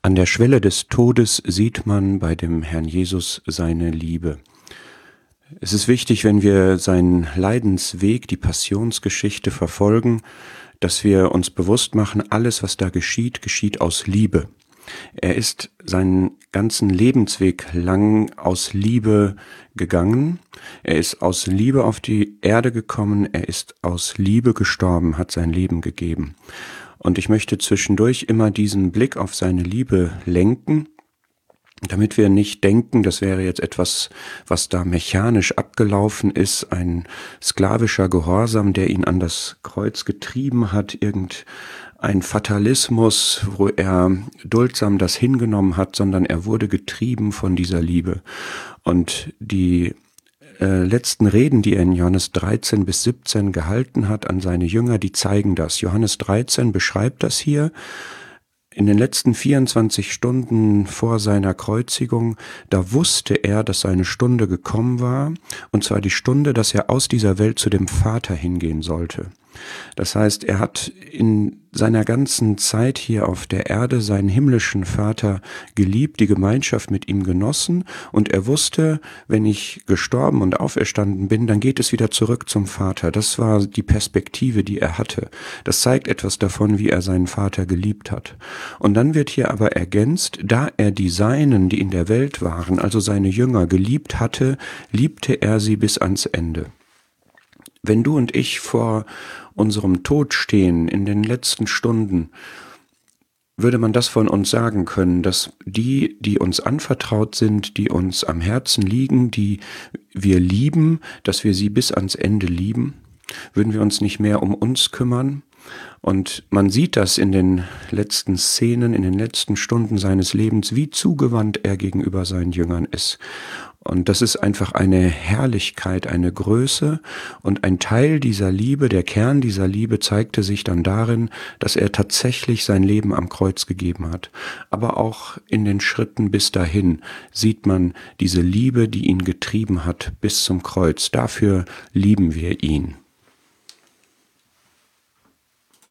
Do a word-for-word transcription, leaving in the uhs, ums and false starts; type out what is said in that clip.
An der Schwelle des Todes sieht man bei dem Herrn Jesus seine Liebe. Es ist wichtig, wenn wir seinen Leidensweg, die Passionsgeschichte verfolgen, dass wir uns bewusst machen, alles, was da geschieht, geschieht aus Liebe. Er ist seinen ganzen Lebensweg lang aus Liebe gegangen. Er ist aus Liebe auf die Erde gekommen. Er ist aus Liebe gestorben, hat sein Leben gegeben. Und ich möchte zwischendurch immer diesen Blick auf seine Liebe lenken, damit wir nicht denken, das wäre jetzt etwas, was da mechanisch abgelaufen ist, ein sklavischer Gehorsam, der ihn an das Kreuz getrieben hat, irgendein Fatalismus, wo er duldsam das hingenommen hat, sondern er wurde getrieben von dieser Liebe. Und die äh, letzten Reden, die er in Johannes dreizehn bis siebzehn gehalten hat an seine Jünger, die zeigen das. Johannes dreizehn beschreibt das hier. In den letzten vierundzwanzig Stunden vor seiner Kreuzigung, da wusste er, dass seine Stunde gekommen war, und zwar die Stunde, dass er aus dieser Welt zu dem Vater hingehen sollte. Das heißt, er hat in seiner ganzen Zeit hier auf der Erde seinen himmlischen Vater geliebt, die Gemeinschaft mit ihm genossen, und er wusste, wenn ich gestorben und auferstanden bin, dann geht es wieder zurück zum Vater. Das war die Perspektive, die er hatte. Das zeigt etwas davon, wie er seinen Vater geliebt hat. Und dann wird hier aber ergänzt, da er die Seinen, die in der Welt waren, also seine Jünger, geliebt hatte, liebte er sie bis ans Ende. Wenn du und ich vor unserem Tod stehen, in den letzten Stunden, würde man das von uns sagen können, dass die, die uns anvertraut sind, die uns am Herzen liegen, die wir lieben, dass wir sie bis ans Ende lieben? Würden wir uns nicht mehr um uns kümmern? Und man sieht das in den letzten Szenen, in den letzten Stunden seines Lebens, wie zugewandt er gegenüber seinen Jüngern ist. Und das ist einfach eine Herrlichkeit, eine Größe, und ein Teil dieser Liebe, der Kern dieser Liebe zeigte sich dann darin, dass er tatsächlich sein Leben am Kreuz gegeben hat. Aber auch in den Schritten bis dahin sieht man diese Liebe, die ihn getrieben hat bis zum Kreuz. Dafür lieben wir ihn.